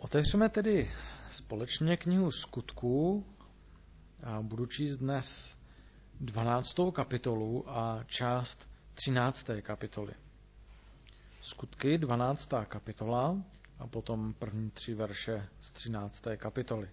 Otevřeme tedy společně knihu Skutků a budu číst dnes 12. kapitolu a část 13. kapitoly. Skutky, 12. kapitola a potom první 3 verše z 13. kapitoly.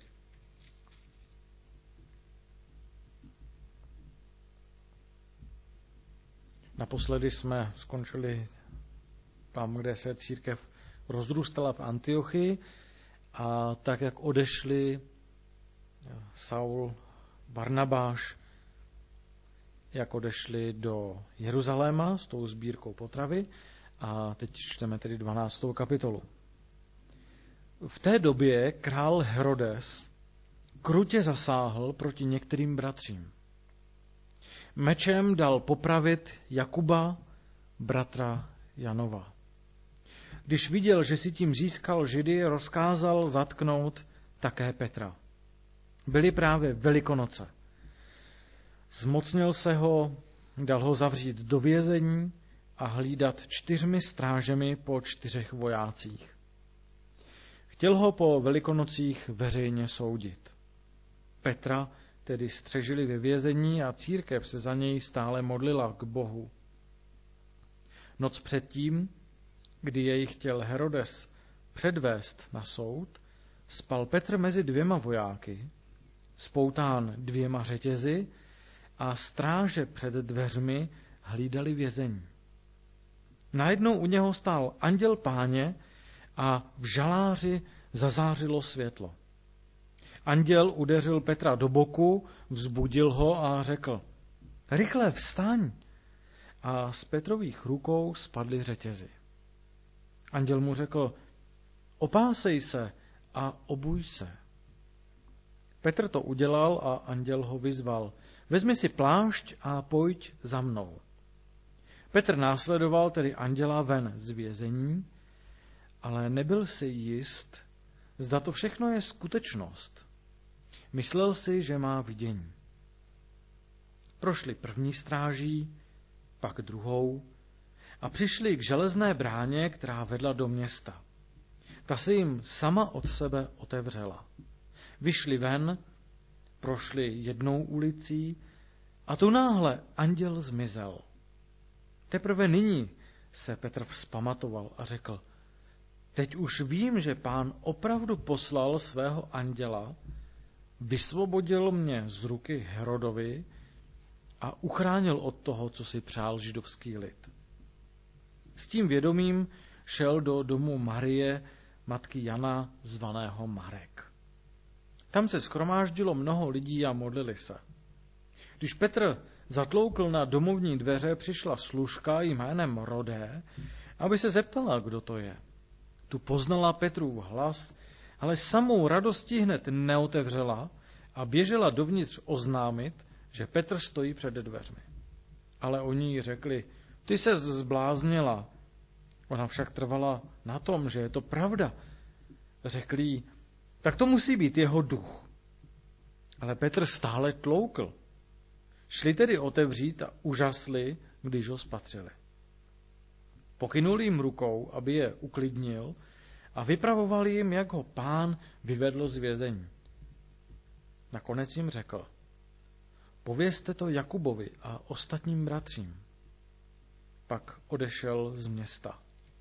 Naposledy jsme skončili tam, kde se církev rozrůstala v Antiochii a tak, jak odešli Saul, Barnabáš, jak odešli do Jeruzaléma s tou sbírkou potravy a teď čteme tedy 12. kapitolu. V té době král Herodes krutě zasáhl proti některým bratřím. Mečem dal popravit Jakuba, bratra Janova. Když viděl, že si tím získal Židy, rozkázal zatknout také Petra. Byly právě Velikonoce. Zmocnil se ho, dal ho zavřít do vězení a hlídat 4 strážemi po 4 vojácích. Chtěl ho po Velikonocích veřejně soudit. Petra tedy střežili ve vězení a církev se za něj stále modlila k Bohu. Noc předtím, kdy jej chtěl Herodes předvést na soud, spal Petr mezi 2 vojáky, spoután 2 řetězy a stráže před dveřmi hlídali vězení. Najednou u něho stál anděl Páně a v žaláři zazářilo světlo. Anděl udeřil Petra do boku, vzbudil ho a řekl: Rychle vstaň! A z Petrových rukou spadly řetězy. Anděl mu řekl: Opásej se a obuj se. Petr to udělal a anděl ho vyzval: Vezmi si plášť a pojď za mnou. Petr následoval tedy anděla ven z vězení, ale nebyl si jist, zda to všechno je skutečnost. Myslel si, že má vidění. Prošli první stráží, pak druhou a přišli k železné bráně, která vedla do města. Ta se jim sama od sebe otevřela. Vyšli ven, prošli jednou ulicí a tu náhle anděl zmizel. Teprve nyní se Petr vzpamatoval a řekl: Teď už vím, že Pán opravdu poslal svého anděla, vysvobodil mě z ruky Herodovi a uchránil od toho, co si přál židovský lid. S tím vědomím šel do domu Marie, matky Jana, zvaného Marek. Tam se shromáždilo mnoho lidí a modlili se. Když Petr zatloukl na domovní dveře, přišla služka jménem Rodé, aby se zeptala, kdo to je. Tu poznala Petrův hlas, ale samou radostí hned neotevřela a běžela dovnitř oznámit, že Petr stojí před dveřmi. Ale oni jí řekli: Ty se zbláznila. Ona však trvala na tom, že je to pravda. Řekli jí: Tak to musí být jeho duch. Ale Petr stále tloukl. Šli tedy otevřít a užasli, když ho spatřili. Pokynul jim rukou, aby je uklidnil, a vypravoval jim, jak ho Pán vyvedl z vězení. Nakonec jim řekl: Povězte to Jakubovi a ostatním bratřím. Pak odešel z města.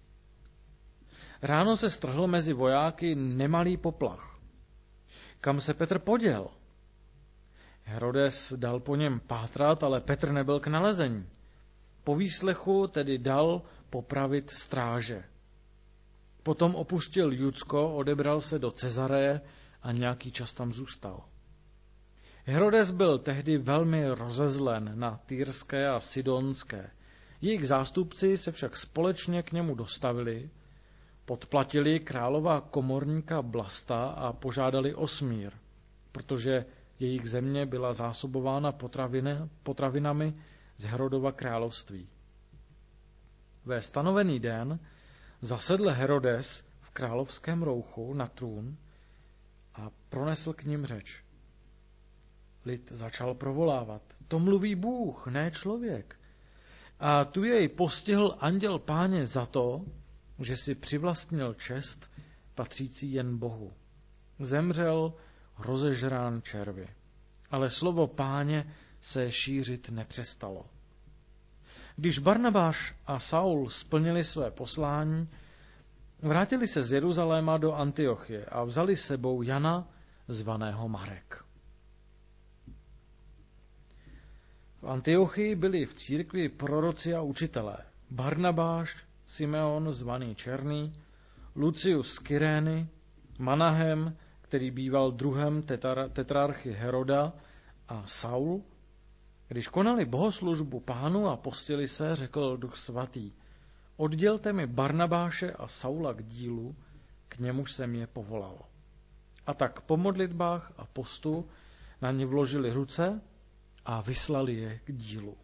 Ráno se strhl mezi vojáky nemalý poplach. Kam se Petr poděl? Herodes dal po něm pátrat, ale Petr nebyl k nalezení. Po výslechu tedy dal popravit stráže. Potom opustil Judsko, odebral se do Cezareje a nějaký čas tam zůstal. Herodes byl tehdy velmi rozezlen na Týrské a Sidonské. Jejich zástupci se však společně k němu dostavili, podplatili králova komorníka Blasta a požádali o smír, protože jejich země byla zásobována potravinami z Herodova království. Ve stanovený den zasedl Herodes v královském rouchu na trůn a pronesl k nim řeč. Lid začal provolávat: To mluví Bůh, ne člověk. A tu jej postihl anděl Páně za to, že si přivlastnil čest patřící jen Bohu. Zemřel rozežrán červy. Ale slovo Páně se šířit nepřestalo. Když Barnabáš a Saul splnili své poslání, vrátili se z Jeruzaléma do Antiochie a vzali s sebou Jana, zvaného Marek. V Antiochii byli v církvi proroci a učitelé. Barnabáš, Simeon, zvaný Černý, Lucius z Kyrény, Manahem, který býval druhem tetrarchy Heroda, a Saul. Když konali bohoslužbu Pánu a postili se, řekl Duch Svatý: oddělte mi Barnabáše a Saula k dílu, k němuž jsem je povolal. A tak po modlitbách a postu na ně vložili ruce a vyslali je k dílu.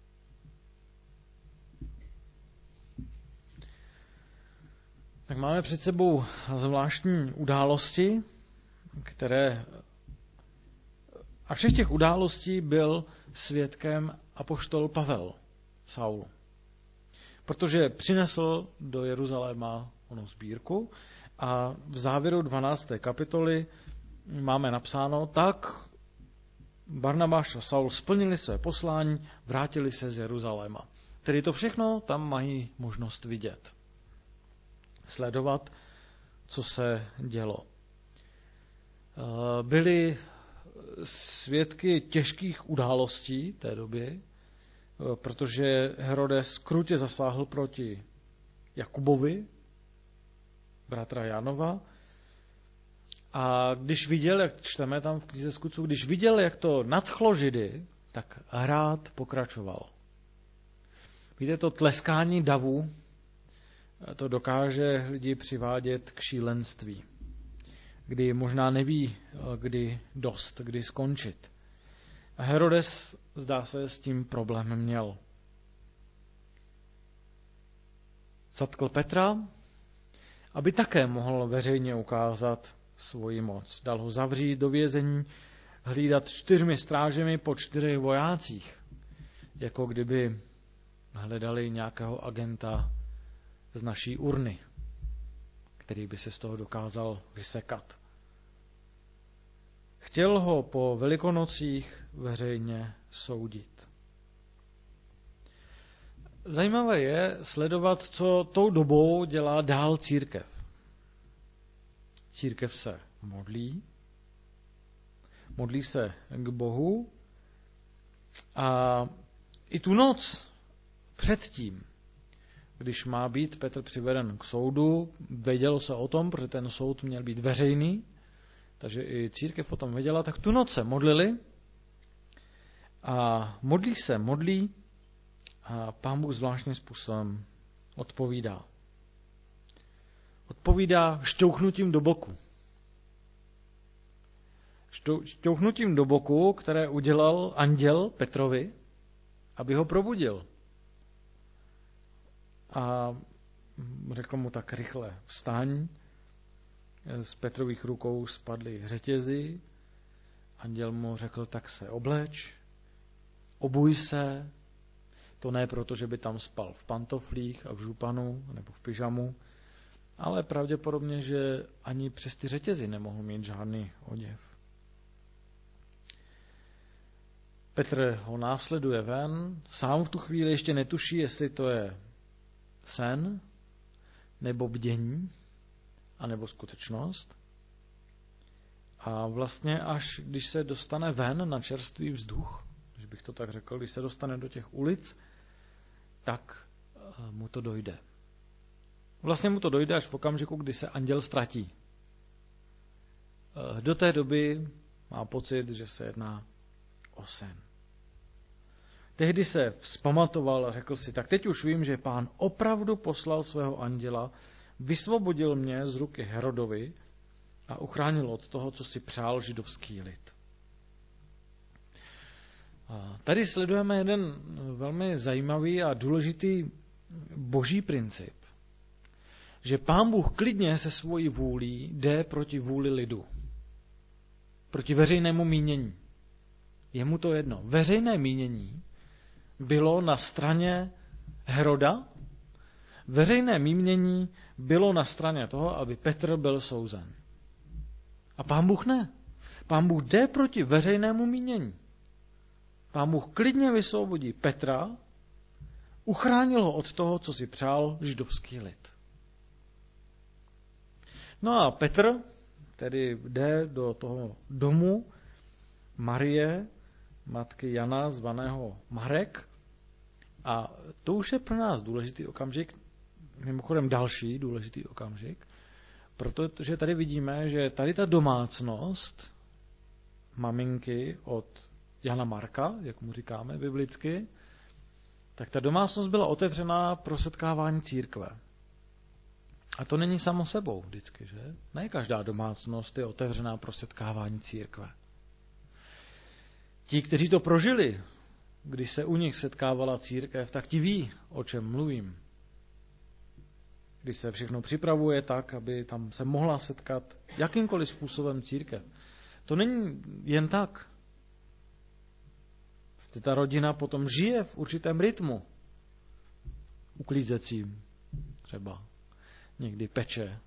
Tak máme před sebou zvláštní události, a všech těch událostí byl svědkem apoštol Pavel Saulu. Protože přinesl do Jeruzaléma onu sbírku a v závěru 12. kapitoly máme napsáno: tak Barnabáš a Saul splnili své poslání, vrátili se z Jeruzaléma. Tedy to všechno tam mají možnost vidět. Sledovat, co se dělo. Byli svědky těžkých událostí té doby, protože Herodes krutě zasáhl proti Jakubovi, bratra Janova, a když viděl, jak čteme tam v knize Skutců, když viděl, jak to nadchlo Židy, tak rád pokračoval. Víte, to tleskání davu, to dokáže lidi přivádět k šílenství, kdy možná neví, kdy skončit. A Herodes, zdá se, s tím problém měl. Zatkl Petra, aby také mohl veřejně ukázat svoji moc. Dal ho zavřít do vězení, hlídat 4 strážemi po 4 vojácích, jako kdyby hledali nějakého agenta z naší urny, který by se z toho dokázal vysekat. Chtěl ho po Velikonocích veřejně soudit. Zajímavé je sledovat, co tou dobou dělá dál církev. Církev se modlí se k Bohu a i tu noc předtím, když má být Petr přiveden k soudu, vědělo se o tom, protože ten soud měl být veřejný, takže i církev o tom věděla, tak tu noc se modlili a modlí a Pán Bůh zvláštním způsobem odpovídá. Odpovídá šťouchnutím do boku. Šťouchnutím do boku, které udělal anděl Petrovi, aby ho probudil. A řekl mu tak rychle: vstaň. Z Petrových rukou spadly řetězy. Anděl mu řekl: tak se obleč, obuj se. To ne proto, že by tam spal v pantoflích a v županu nebo v pyžamu, ale pravděpodobně, že ani přes ty řetězy nemohl mít žádný oděv. Petr ho následuje ven, sám v tu chvíli ještě netuší, jestli to je sen, nebo bdění, anebo skutečnost. A vlastně až když se dostane ven na čerstvý vzduch, když bych to tak řekl, když se dostane do těch ulic, tak mu to dojde. Vlastně mu to dojde až v okamžiku, kdy se anděl ztratí. Do té doby má pocit, že se jedná o sen. Tehdy se vzpamatoval a řekl si: tak teď už vím, že Pán opravdu poslal svého anděla, vysvobodil mě z ruky Herodovi a uchránil od toho, co si přál židovský lid. A tady sledujeme jeden velmi zajímavý a důležitý boží princip, že Pán Bůh klidně se svojí vůlí jde proti vůli lidu, proti veřejnému mínění. Je mu to jedno. Veřejné mínění bylo na straně Heroda, veřejné mínění bylo na straně toho, aby Petr byl souzen. A Pán Bůh ne. Pán Bůh jde proti veřejnému mínění. Pán Bůh klidně vysvobodí Petra, uchránil ho od toho, co si přál židovský lid. No a Petr tedy jde do toho domu Marie, matky Jana, zvaného Marek. A to už je pro nás důležitý okamžik, mimochodem další důležitý okamžik, protože tady vidíme, že tady ta domácnost maminky od Jana Marka, jak mu říkáme biblicky, tak ta domácnost byla otevřená pro setkávání církve. A to není samo sebou vždycky, že? Ne každá domácnost je otevřená pro setkávání církve. Ti, kteří to prožili, když se u nich setkávala církev, tak ti ví, o čem mluvím. Když se všechno připravuje tak, aby tam se mohla setkat jakýmkoliv způsobem církev. To není jen tak. Ta rodina potom žije v určitém rytmu. Uklízecím třeba. Někdy peče.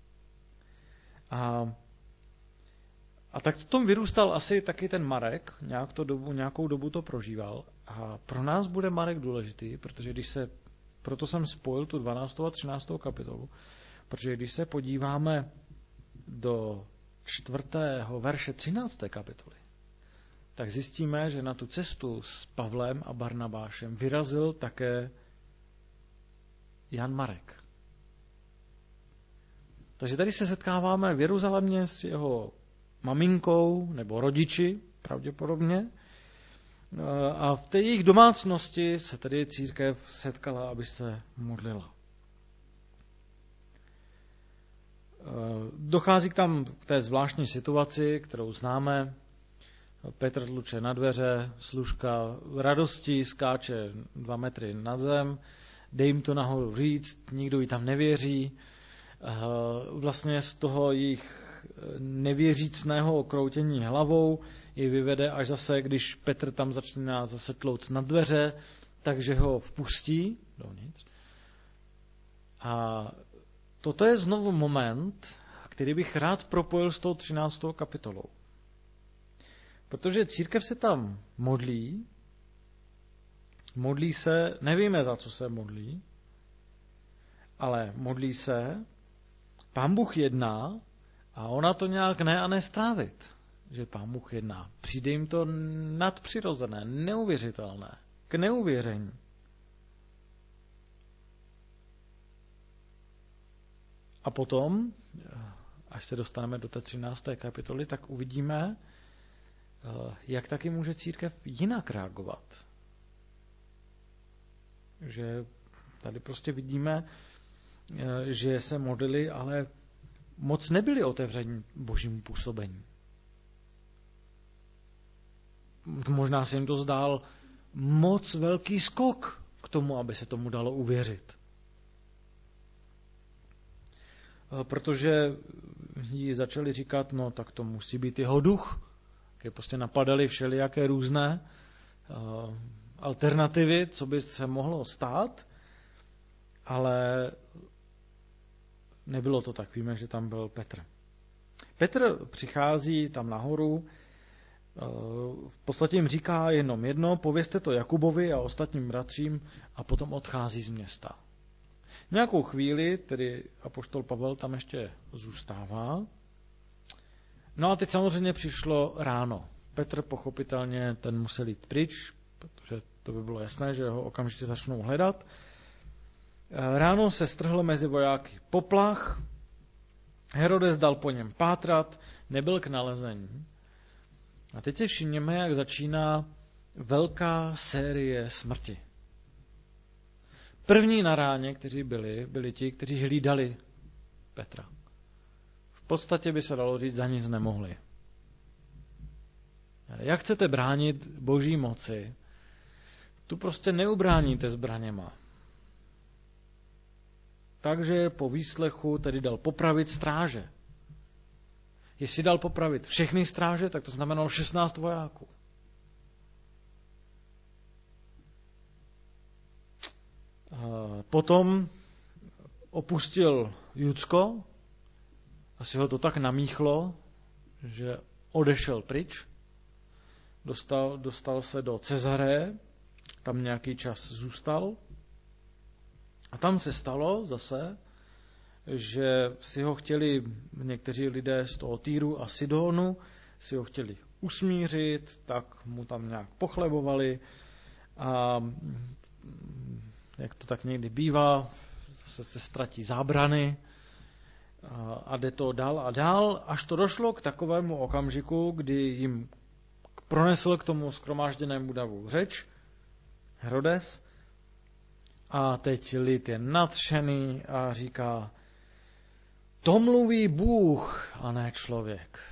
A tak v tom vyrůstal asi taky ten Marek, nějakou dobu to prožíval. A pro nás bude Marek důležitý, protože proto jsem spojil tu 12. a 13. kapitolu, protože když se podíváme do 4. verše 13. kapitoly, tak zjistíme, že na tu cestu s Pavlem a Barnabášem vyrazil také Jan Marek. Takže tady se setkáváme v Jeruzalémě s jeho maminkou nebo rodiči, pravděpodobně. A v té jejich domácnosti se tedy církev setkala, aby se modlila. Dochází k té zvláštní situaci, kterou známe. Petr tluče na dveře, služka v radosti skáče 2 metry nad zem, dej jim to nahoru říct, nikdo jí tam nevěří. Vlastně z toho jejich nevěřícného kroutění hlavou ji vyvede až zase, když Petr tam začíná zase tlouct na dveře, takže ho vpustí dovnitř. A toto je znovu moment, který bych rád propojil s tou 13. kapitolou. Protože církev se tam modlí se, nevíme, za co se modlí, ale modlí se, Pán Bůh jedná a ona to nějak ne a nestrávit, že Pán Bůh jedná. Přijde jim to nadpřirozené, neuvěřitelné, k neuvěření. A potom, až se dostaneme do té 13. kapitoly, tak uvidíme, jak taky může církev jinak reagovat. Že tady prostě vidíme, že se modlili, ale moc nebyli otevření božímu působení. Možná se jim to zdál moc velký skok k tomu, aby se tomu dalo uvěřit. Protože jí začali říkat, no tak to musí být jeho duch. Když prostě napadali všelijaké různé alternativy, co by se mohlo stát, ale nebylo to tak. Víme, že tam byl Petr. Petr přichází tam nahoru, v podstatě jim říká jenom jedno, povězte to Jakubovi a ostatním bratřím a potom odchází z města. Nějakou chvíli, tedy apoštol Pavel tam ještě zůstává. No a teď samozřejmě přišlo ráno. Petr pochopitelně ten musel jít pryč, protože to by bylo jasné, že ho okamžitě začnou hledat. Ráno se strhl mezi vojáky poplach, Herodes dal po něm pátrat, nebyl k nalezení. A teď si všimněme, jak začíná velká série smrti. První na ráně, kteří byli ti, kteří hlídali Petra. V podstatě by se dalo říct, za nic nemohli. Jak chcete bránit boží moci, tu prostě neubráníte zbraněma. Takže po výslechu tedy dal popravit stráže. Jestli dal popravit všechny stráže, tak to znamenalo 16 vojáků. Potom opustil Judsko, asi ho to tak namíchlo, že odešel pryč, dostal se do Cezareje, tam nějaký čas zůstal a tam se stalo zase, že si ho chtěli někteří lidé z toho Týru a Sidonu, si ho chtěli usmířit, tak mu tam nějak pochlebovali a jak to tak někdy bývá, se ztratí zábrany a jde to dál a dál, až to došlo k takovému okamžiku, kdy jim pronesl k tomu shromážděnému davu řeč Herodes a teď lid je nadšený a říká: to mluví Bůh a ne člověk.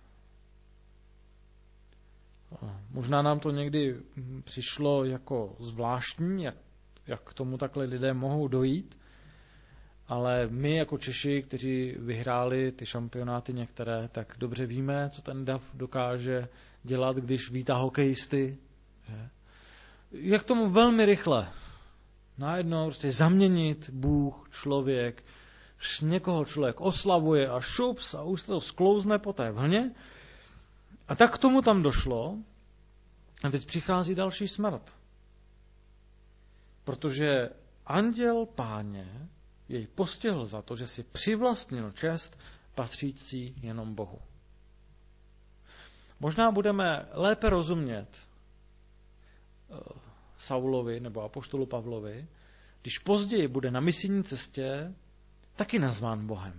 Možná nám to někdy přišlo jako zvláštní, jak k tomu takhle lidé mohou dojít, ale my jako Češi, kteří vyhráli ty šampionáty některé, tak dobře víme, co ten dav dokáže dělat, když vítá hokejisty. Že? Jak tomu velmi rychle najednou prostě zaměnit Bůh, člověk, někoho člověk oslavuje a šups a už se to sklouzne po té vlně. A tak k tomu tam došlo a teď přichází další smrt. Protože anděl Páně jej postihl za to, že si přivlastnil čest patřící jenom Bohu. Možná budeme lépe rozumět Saulovi nebo apoštolu Pavlovi, když později bude na misijní cestě taky nazván Bohem.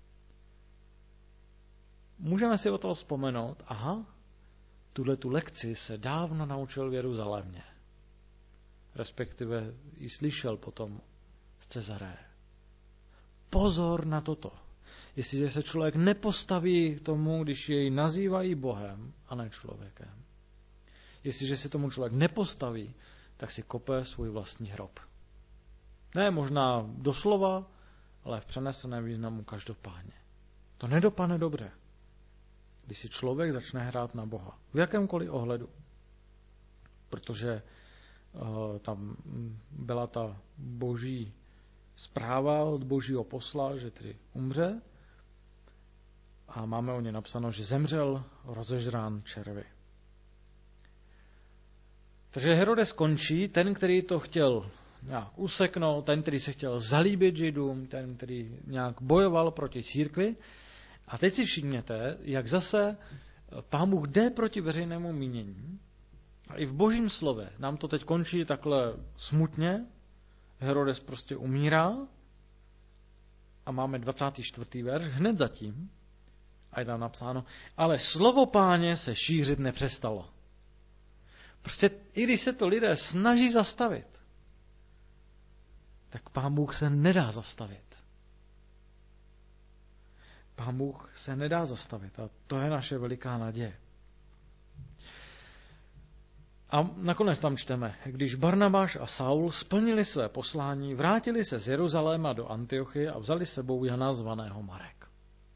Můžeme si o toho vzpomenout, tu lekci se dávno naučil v Jeruzalémě. Respektive ji slyšel potom z Cezareje. Pozor na toto. Jestliže se člověk nepostaví tomu, když jej nazývají Bohem a ne člověkem. Jestliže se tomu člověk nepostaví, tak si kope svůj vlastní hrob. Ne možná doslova, ale v přeneseném významu každopádně. To nedopadne dobře, když si člověk začne hrát na Boha. V jakémkoliv ohledu. Protože tam byla ta boží zpráva od božího posla, že tedy umře a máme o ně napsáno, že zemřel rozežrán červy. Takže Herodes končí, ten, který to chtěl nějak useknout, ten, který se chtěl zalíbit Židům, ten, který nějak bojoval proti církvi. A teď si všimněte, jak zase Pán Bůh jde proti veřejnému mínění. A i v božím slově nám to teď končí takhle smutně. Herodes prostě umírá a máme 24. verš hned zatím a je tam napsáno, ale slovo Páně se šířit nepřestalo. Prostě i když se to lidé snaží zastavit, tak Pán Bůh se nedá zastavit. Pán Bůh se nedá zastavit a to je naše veliká naděje. A nakonec tam čteme, když Barnabáš a Saul splnili své poslání, vrátili se z Jeruzaléma do Antiochie a vzali s sebou Jana zvaného Marek.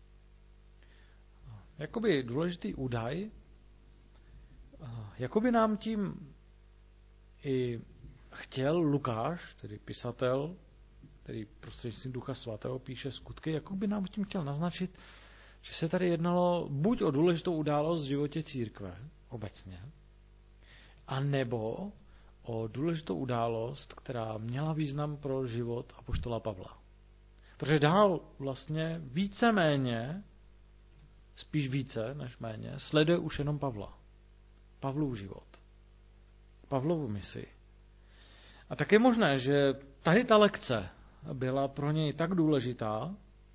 Jakoby důležitý údaj, jakoby nám tím i chtěl Lukáš, tedy pisatel, který prostřednictvím Ducha Svatého píše skutky, jakoby nám tím chtěl naznačit, že se tady jednalo buď o důležitou událost v životě církve obecně, a nebo o důležitou událost, která měla význam pro život apoštola Pavla. Protože dál vlastně víceméně, spíš více než méně, sleduje už jenom Pavla. Pavlův život. Pavlovu misi. A tak je možné, že tady ta lekce byla pro něj tak důležitá,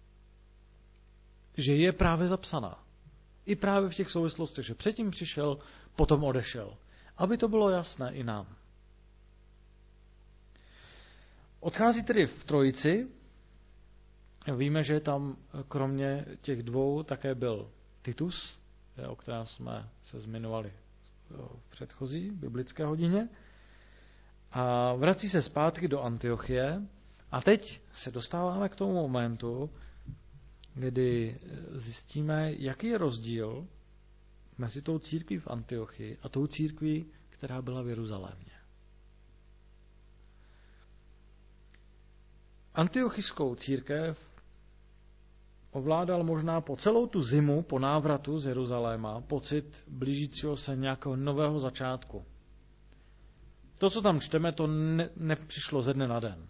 že je právě zapsaná. I právě v těch souvislostech, že předtím přišel, potom odešel. Aby to bylo jasné i nám. Odchází tedy v trojici. Víme, že tam kromě těch dvou také byl Titus, o kterém jsme se zmiňovali v předchozí biblické hodině. A vrací se zpátky do Antiochie. A teď se dostáváme k tomu momentu, kdy zjistíme, jaký je rozdíl mezi tou církví v Antiochii a tou církví, která byla v Jeruzalémě. Antiochijskou církev ovládal možná po celou tu zimu, po návratu z Jeruzaléma, pocit blížícího se nějakého nového začátku. To, co tam čteme, to nepřišlo ze dne na den.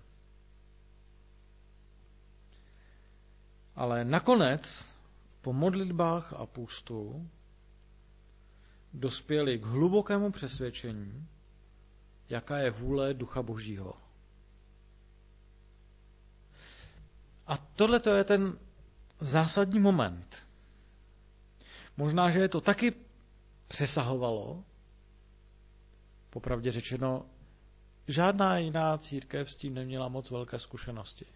Ale nakonec, po modlitbách a půstu, dospěli k hlubokému přesvědčení, jaká je vůle Ducha Božího. A tohle to je ten zásadní moment. Možná, že je to taky přesahovalo, popravdě řečeno, žádná jiná církev s tím neměla moc velké zkušenosti.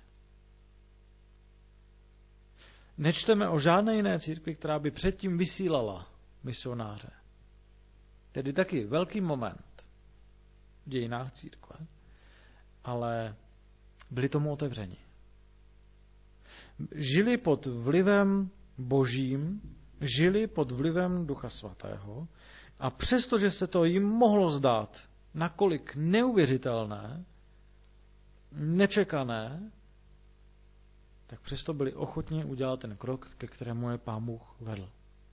Nečteme o žádné jiné církvi, která by předtím vysílala misionáře. Tedy taky velký moment v dějinách církve, ale byli tomu otevřeni. Žili pod vlivem Božím, žili pod vlivem Ducha Svatého a přestože se to jim mohlo zdát nakolik neuvěřitelné, nečekané, tak přesto byli ochotni udělat ten krok, ke kterému je Pán Bůh vedl.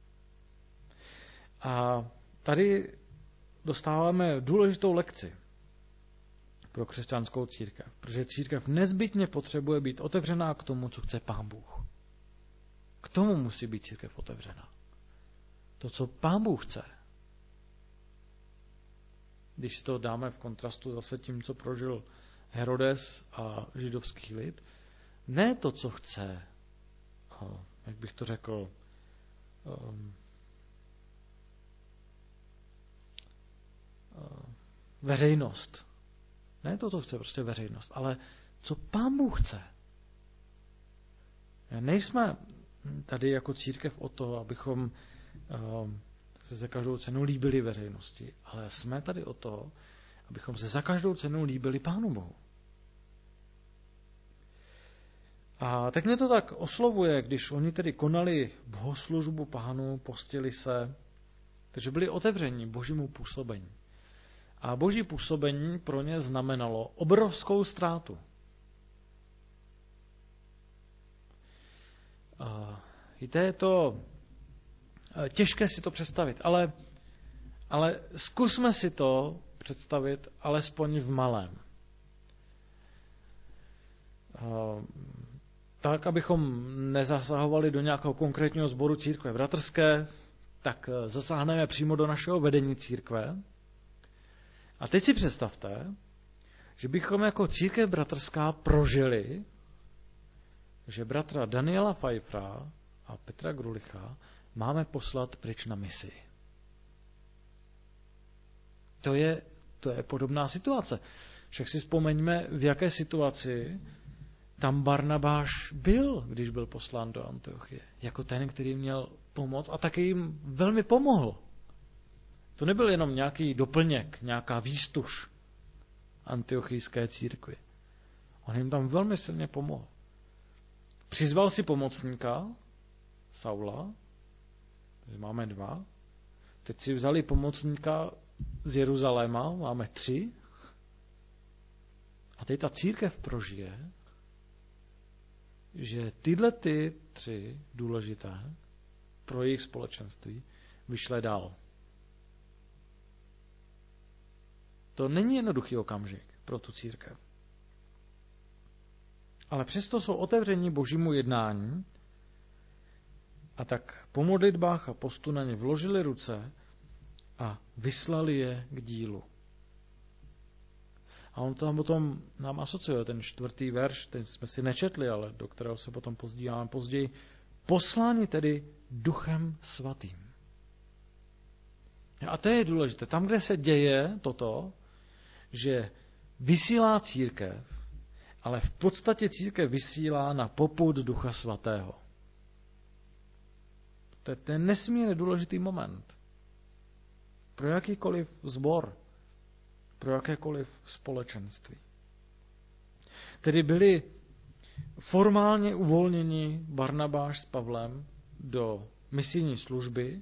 A tady dostáváme důležitou lekci pro křesťanskou církev, protože církev nezbytně potřebuje být otevřená k tomu, co chce Pán Bůh. K tomu musí být církev otevřená. To, co Pán Bůh chce. Když si to dáme v kontrastu zase tím, co prožil Herodes a židovský lid, ne to, co chce, jak bych to řekl, veřejnost. Ne to, co chce prostě veřejnost, ale co Pán Bůh chce. Nejsme tady jako církev o to, abychom se za každou cenu líbili veřejnosti, ale jsme tady o to, abychom se za každou cenu líbili Pánu Bohu. A tak mě to tak oslovuje, když oni tedy konali bohoslužbu Pánu, postili se, takže byli otevření Božímu působení. A Boží působení pro ně znamenalo obrovskou ztrátu. Víte, je to těžké si to představit, ale zkusme si to představit alespoň v malém. Tak, abychom nezasahovali do nějakého konkrétního sboru církve bratrské, tak zasáhneme přímo do našeho vedení církve. A teď si představte, že bychom jako církev bratrská prožili, že bratra Daniela Pfeiffera a Petra Grulicha máme poslat pryč na misi. To je podobná situace. Však si vzpomeňme, v jaké situaci tam Barnabáš byl, když byl poslán do Antiochie. Jako ten, který měl pomoct a taky jim velmi pomohl. To nebyl jenom nějaký doplněk, nějaká výstuž antiochijské církvi. On jim tam velmi silně pomohl. Přizval si pomocníka, Saula, takže máme 2. Teď si vzali pomocníka z Jeruzaléma, máme 3. A teď ta církev prožije, že tyhle 3 důležité pro jejich společenství vyšle dál. To není jednoduchý okamžik pro tu církev. Ale přesto jsou otevření Božímu jednání a tak po modlitbách a postu na ně vložili ruce a vyslali je k dílu. A on tam potom nám asociuje ten 4. verš, ten jsme si nečetli, ale do kterého se potom podíváme později. Posláni tedy Duchem Svatým. A to je důležité. Tam, kde se děje toto, že vysílá církev, ale v podstatě církev vysílá na popud Ducha Svatého. To je ten nesmírně důležitý moment. Pro jakýkoliv sbor, pro jakékoliv společenství. Tedy byli formálně uvolněni Barnabáš s Pavlem do misijní služby,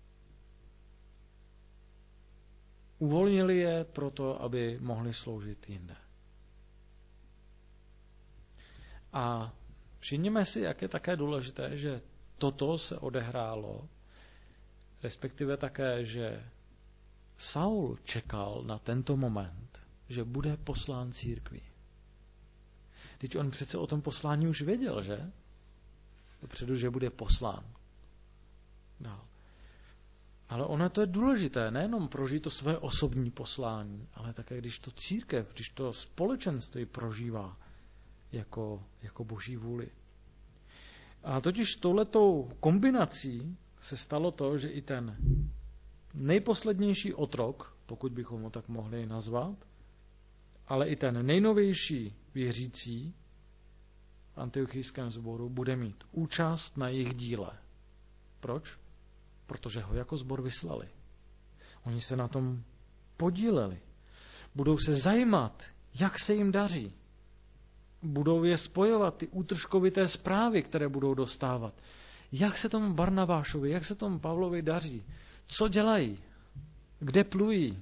uvolnili je proto, aby mohli sloužit jinde. A všimněme si, jak je také důležité, že toto se odehrálo, respektive také, že Saul čekal na tento moment, že bude poslán církví. Teď on přece o tom poslání už věděl, že? Dopředu, že bude poslán. Dál. Ale ono to je důležité, nejenom prožít to své osobní poslání, ale také když to církev, když to společenství prožívá jako boží vůli. A totiž touhletou kombinací se stalo to, že i ten nejposlednější otrok, pokud bychom ho tak mohli nazvat, ale i ten nejnovější věřící v antiochijském sboru bude mít účast na jejich díle. Proč? Protože ho jako sbor vyslali. Oni se na tom podíleli. Budou se zajímat, jak se jim daří. Budou je spojovat, ty útržkovité zprávy, které budou dostávat. Jak se tomu Barnabášovi, jak se tomu Pavlovi daří. Co dělají? Kde plují?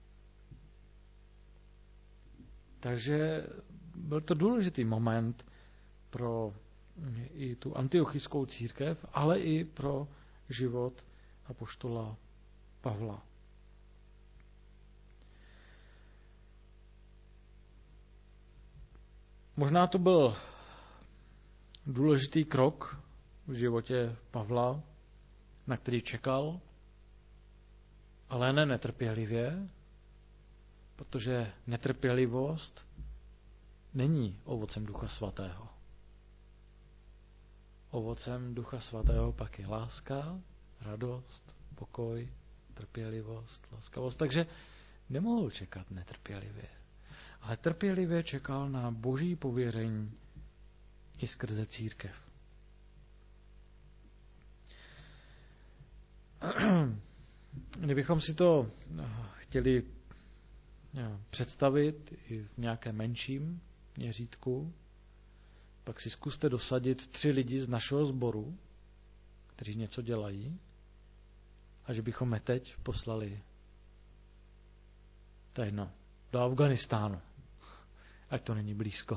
Takže byl to důležitý moment pro i tu antiochijskou církev, ale i pro život apoštola Pavla. Možná to byl důležitý krok v životě Pavla, na který čekal, ale ne netrpělivě, protože netrpělivost není ovocem Ducha Svatého. Ovocem Ducha Svatého pak je láska, radost, pokoj, trpělivost, laskavost. Takže nemohl čekat netrpělivě, ale trpělivě čekal na boží pověření i skrze církev. Kdybychom si to chtěli představit i v nějakém menším měřítku, pak si zkuste dosadit 3 lidi z našeho sboru, kteří něco dělají, a že bychom je teď poslali do Afghánistánu, ať to není blízko.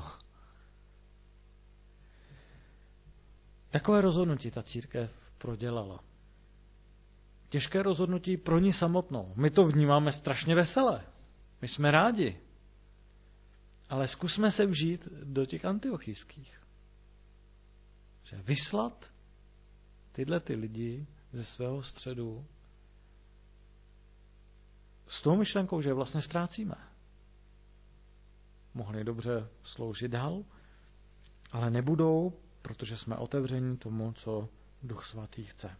Takové rozhodnutí ta církev prodělala. Těžké rozhodnutí pro ní samotnou. My to vnímáme strašně veselé. My jsme rádi. Ale zkusme se vžít do těch antiochijských. Že vyslat tyhle ty lidi ze svého středu s tou myšlenkou, že je vlastně ztrácíme. Mohli dobře sloužit dál, ale nebudou, protože jsme otevření tomu, co Duch Svatý chce.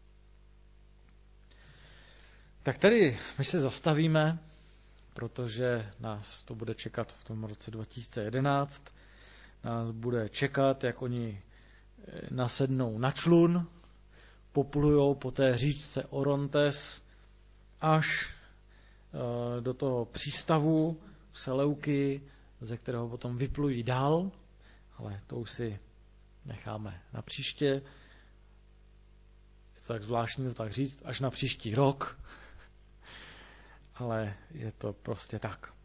Tak tady my se zastavíme, protože nás to bude čekat v tom roce 2011. Nás bude čekat, jak oni nasednou na člun, poplujou po té říčce Orontes až do toho přístavu v Seleuky, ze kterého potom vyplují dál, ale to už si necháme na příště. Je to tak zvláštní to tak říct, až na příští rok, ale je to prostě tak.